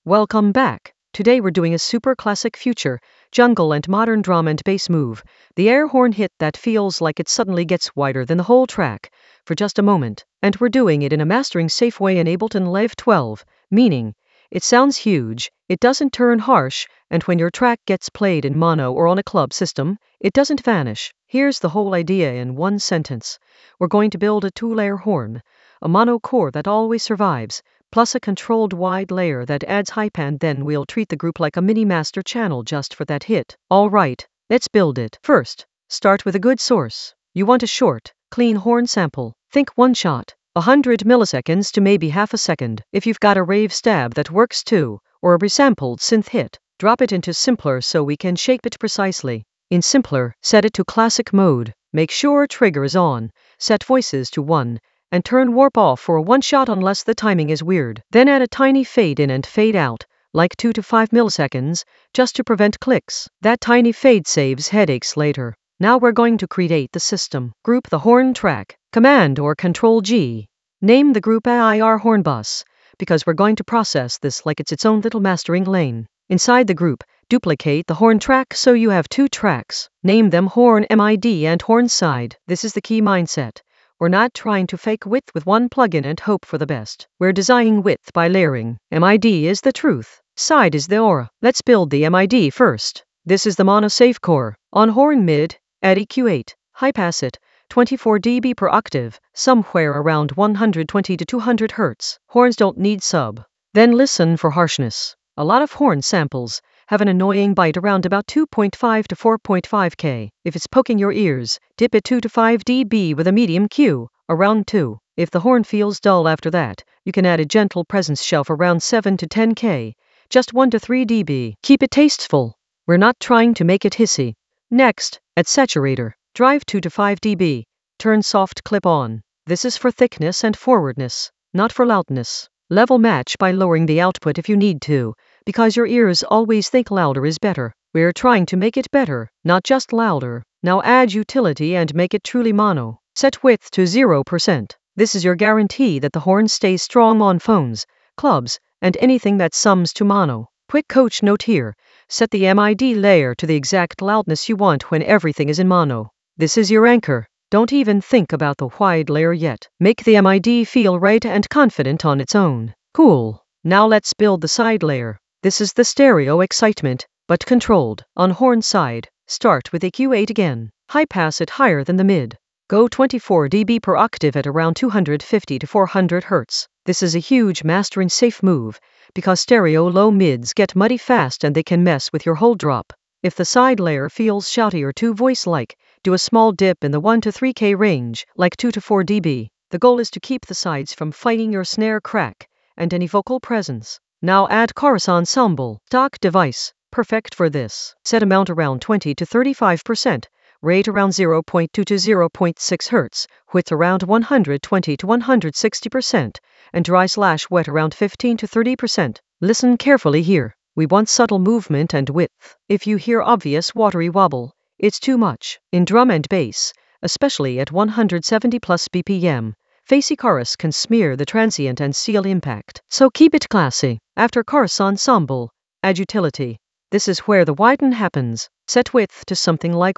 Welcome back. Today we're doing a super classic future, jungle and modern drum and bass move. The air horn hit that feels like it suddenly gets wider than the whole track for just a moment. And we're doing it in a mastering safe way in Ableton Live 12, meaning it sounds huge, it doesn't turn harsh, and when your track gets played in mono or on a club system, it doesn't vanish. Here's the whole idea in one sentence. We're going to build a two-layer horn, a mono core that always survives, plus a controlled wide layer that adds hype, and then we'll treat the group like a mini master channel just for that hit. Alright, let's build it. First, start with a good source. You want a short, clean horn sample. Think one shot, 100 milliseconds to maybe half a second. If you've got a rave stab that works too, or a resampled synth hit, drop it into Simpler so we can shape it precisely. In Simpler, set it to classic mode. Make sure trigger is on, set voices to 1, and turn warp off for a one shot unless the timing is weird. Then add a tiny fade in and fade out, like 2 to 5 milliseconds, just to prevent clicks. That tiny fade saves headaches later. Now we're going to create the system. Group the horn track, Command or Control G. Name the group AIR horn bus, because we're going to process this like it's its own little mastering lane. Inside the group, duplicate the horn track so you have two tracks. Name them horn MID and horn side. This is the key mindset. We're not trying to fake width with one plugin and hope for the best. We're designing width by layering. MID is the truth. Side is the aura. Let's build the MID first. This is the mono safe core. On horn mid, add EQ8. High pass it, 24 dB per octave, somewhere around 120 to 200 Hz. Horns don't need sub. Then listen for harshness. A lot of horn samples have an annoying bite around about 2.5 to 4.5 K. If it's poking your ears, dip it 2 to 5 dB with a medium Q, around 2. If the horn feels dull after that, you can add a gentle presence shelf around 7 to 10 K, just 1 to 3 dB. Keep it tasteful. We're not trying to make it hissy. Next, add saturator. Drive 2 to 5 dB. Turn soft clip on. This is for thickness and forwardness, not for loudness. Level match by lowering the output if you need to, because your ears always think louder is better. We're trying to make it better, not just louder. Now add utility and make it truly mono. Set width to 0%. This is your guarantee that the horn stays strong on phones, clubs, and anything that sums to mono. Quick coach note here. Set the MID layer to the exact loudness you want when everything is in mono. This is your anchor. Don't even think about the wide layer yet. Make the MID feel right and confident on its own. Cool. Now let's build the side layer. This is the stereo excitement, but controlled. On horn side, start with EQ8 again. High pass it higher than the mid. Go 24 dB per octave at around 250 to 400 Hz. This is a huge mastering safe move, because stereo low mids get muddy fast and they can mess with your whole drop. If the side layer feels shouty or too voice-like, do a small dip in the 1 to 3K range, like 2 to 4 dB. The goal is to keep the sides from fighting your snare crack and any vocal presence. Now add chorus ensemble. Stock device, perfect for this. Set amount around 20 to 35%, rate around 0.2 to 0.6 Hz, width around 120 to 160%, and dry/wet around 15 to 30%. Listen carefully here. We want subtle movement and width. If you hear obvious watery wobble, it's too much. In drum and bass, especially at 170 plus BPM, facey chorus can smear the transient and seal impact. So keep it classy. After chorus ensemble, add utility. This is where the widen happens. Set width to something like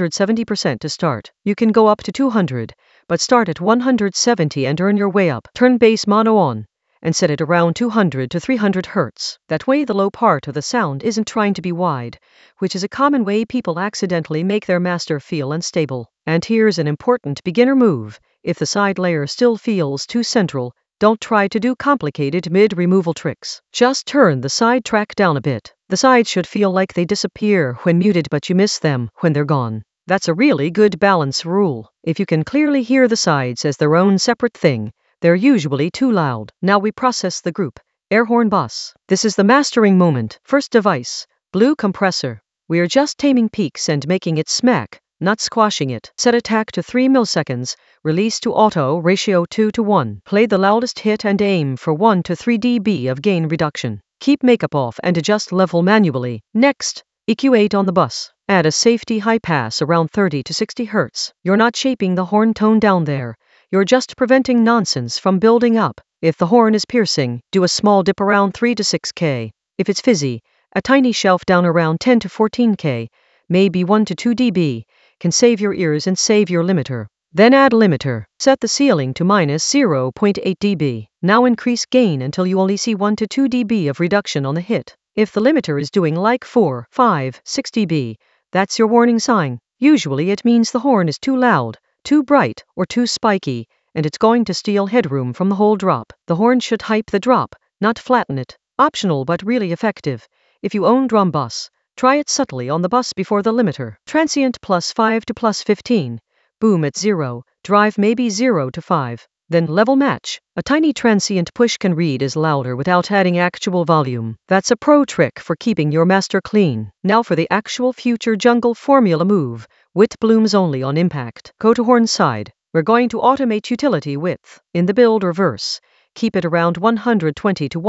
170% to start. You can go up to 200, but start at 170 and earn your way up. Turn bass mono on, and set it around 200 to 300 Hz. That way the low part of the sound isn't trying to be wide, which is a common way people accidentally make their master feel unstable. And here's an important beginner move. If the side layer still feels too central, don't try to do complicated mid-removal tricks. Just turn the side track down a bit. The sides should feel like they disappear when muted, but you miss them when they're gone. That's a really good balance rule. If you can clearly hear the sides as their own separate thing, they're usually too loud. Now we process the group, air horn bus. This is the mastering moment. First device, blue compressor. We are just taming peaks and making it smack, not squashing it. Set attack to 3 milliseconds, release to auto ratio 2 to 1. Play the loudest hit and aim for 1 to 3 dB of gain reduction. Keep makeup off and adjust level manually. Next, EQ8 on the bus. Add a safety high pass around 30 to 60 Hz. You're not shaping the horn tone down there. You're just preventing nonsense from building up. If the horn is piercing, do a small dip around 3 to 6K. If it's fizzy, a tiny shelf down around 10 to 14K, maybe 1 to 2 dB, can save your ears and save your limiter. Then add limiter. Set the ceiling to minus 0.8 dB. Now increase gain until you only see 1 to 2 dB of reduction on the hit. If the limiter is doing like 4, 5, 6 dB, that's your warning sign. Usually it means the horn is too loud, too bright, or too spiky, and it's going to steal headroom from the whole drop. The horn should hype the drop, not flatten it. Optional but really effective. If you own drum bus, try it subtly on the bus before the limiter. Transient +5 to +15. Boom at 0, drive maybe 0 to 5. Then level match. A tiny transient push can read is louder without adding actual volume. That's a pro trick for keeping your master clean. Now for the actual future jungle formula move. Width blooms only on impact. Go to horn side. We're going to automate utility width. In the build reverse, keep it around 120 to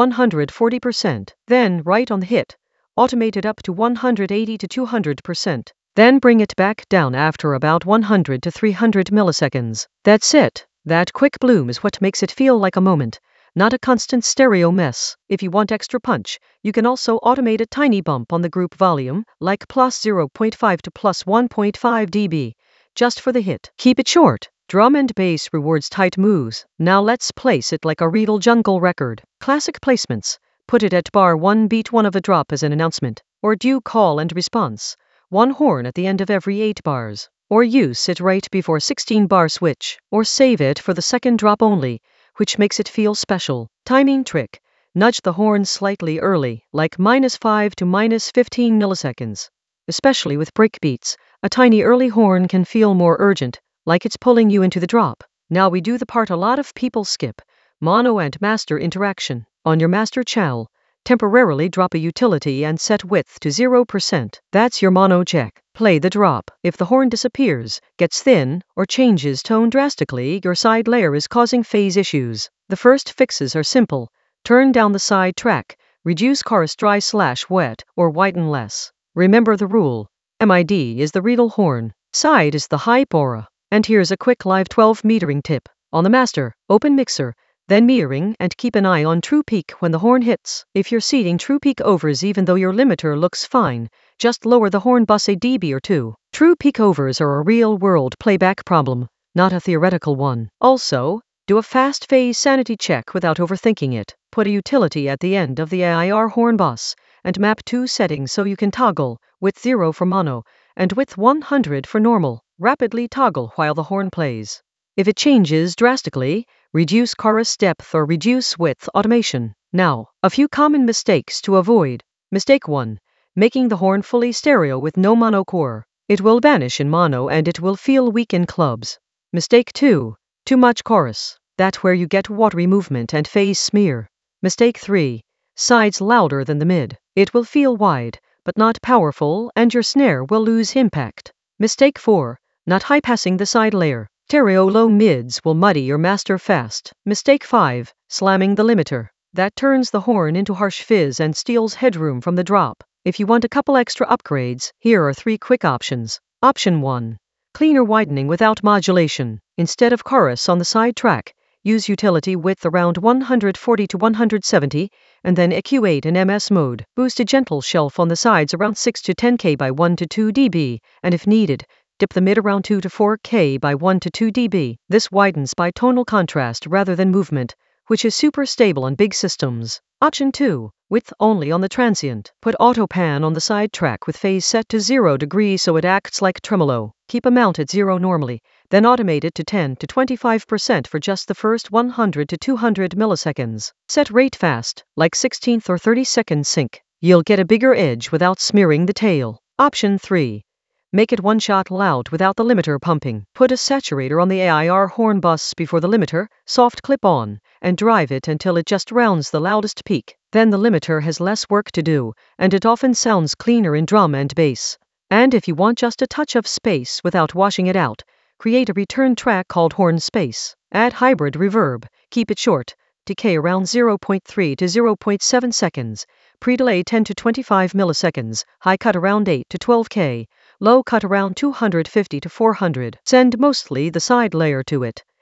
140%. Then, right on the hit, automate it up to 180 to 200%. Then bring it back down after about 100 to 300 milliseconds. That's it. That quick bloom is what makes it feel like a moment, not a constant stereo mess. If you want extra punch, you can also automate a tiny bump on the group volume, like +0.5 to +1.5 dB, just for the hit. Keep it short. Drum and bass rewards tight moves. Now let's place it like a real jungle record. Classic placements. Put it at bar 1 beat 1 of a drop as an announcement, or do call and response. One horn at the end of every 8 bars. Or use it right before 16-bar switch, or save it for the second drop only, which makes it feel special. Timing trick. Nudge the horn slightly early, like -5 to -15 milliseconds. Especially with breakbeats, a tiny early horn can feel more urgent, like it's pulling you into the drop. Now we do the part a lot of people skip, mono and master interaction. On your master channel, temporarily drop a utility and set width to 0%. That's your mono check. Play the drop. If the horn disappears, gets thin, or changes tone drastically, your side layer is causing phase issues. The first fixes are simple. Turn down the side track, reduce chorus dry/wet, or widen less. Remember the rule. MID is the real horn. Side is the hype aura. And here's a quick live 12 metering tip. On the master, open mixer, then metering, and keep an eye on true peak when the horn hits. If you're seeing true peak overs even though your limiter looks fine, just lower the horn bus a dB or 2. True peak overs are a real-world playback problem, not a theoretical one. Also, do a fast phase sanity check without overthinking it. Put a utility at the end of the AIR horn bus, and map 2 settings so you can toggle, width 0 for mono, and width 100 for normal. Rapidly toggle while the horn plays. If it changes drastically, reduce chorus depth or reduce width automation. Now, a few common mistakes to avoid. Mistake 1. Making the horn fully stereo with no mono core. It will vanish in mono and it will feel weak in clubs. Mistake 2. Too much chorus. That's where you get watery movement and phase smear. Mistake 3. Sides louder than the mid. It will feel wide, but not powerful, and your snare will lose impact. Mistake 4. Not high-passing the side layer. Stereo low mids will muddy your master fast. Mistake 5. Slamming the limiter. That turns the horn into harsh fizz and steals headroom from the drop. If you want a couple extra upgrades, here are 3 quick options. Option 1. Cleaner widening without modulation. Instead of chorus on the side track, use utility width around 140 to 170, and then EQ8 in MS mode. Boost a gentle shelf on the sides around 6 to 10K by 1 to 2 dB, and if needed, dip the mid around 2 to 4K by 1 to 2 dB. This widens by tonal contrast rather than movement, which is super stable on big systems. Option 2. Width only on the transient. Put auto pan on the side track with phase set to 0 degrees so it acts like tremolo. Keep amount at 0 normally, then automate it to 10 to 25% for just the first 100 to 200 milliseconds. Set rate fast, like 16th or 32nd sync. You'll get a bigger edge without smearing the tail. Option 3. Make it one-shot loud without the limiter pumping. Put a saturator on the AIR horn bus before the limiter, soft clip on, and drive it until it just rounds the loudest peak. Then the limiter has less work to do, and it often sounds cleaner in drum and bass. And if you want just a touch of space without washing it out, create a return track called horn space. Add hybrid reverb, keep it short, decay around 0.3 to 0.7 seconds, pre-delay 10 to 25 milliseconds, high cut around 8 to 12K, low cut around 250 to 400. Send mostly the side layer to it,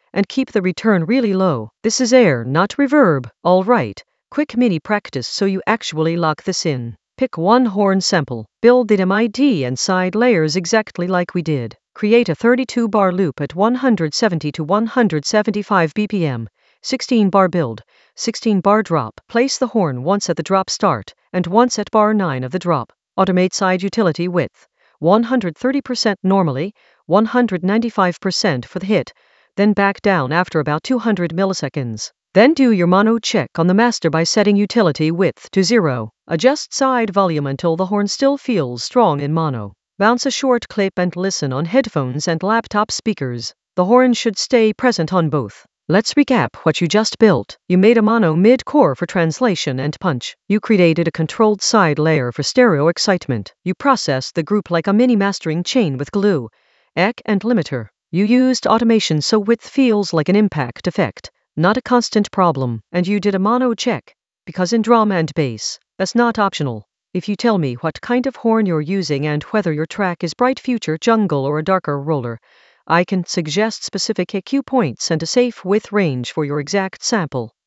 and keep the return really low. This is air, not reverb. Alright, quick mini practice so you actually lock this in. Pick one horn sample, build the MID and side layers exactly like we did. Create a 32-bar loop at 170 to 175 BPM, 16-bar build, 16-bar drop. Place the horn once at the drop start and once at bar 9 of the drop. Automate side utility width, 130% normally, 195% for the hit, then back down after about 200 milliseconds. Then do your mono check on the master by setting utility width to 0. Adjust side volume until the horn still feels strong in mono. Bounce a short clip and listen on headphones and laptop speakers. The horn should stay present on both. Let's recap what you just built. You made a mono mid-core for translation and punch. You created a controlled side layer for stereo excitement. You processed the group like a mini mastering chain with glue, EQ and limiter. You used automation so width feels like an impact effect, not a constant problem. And you did a mono check, because in drum and bass, that's not optional. If you tell me what kind of horn you're using and whether your track is bright future jungle or a darker roller, I can suggest specific EQ points and a safe width range for your exact sample.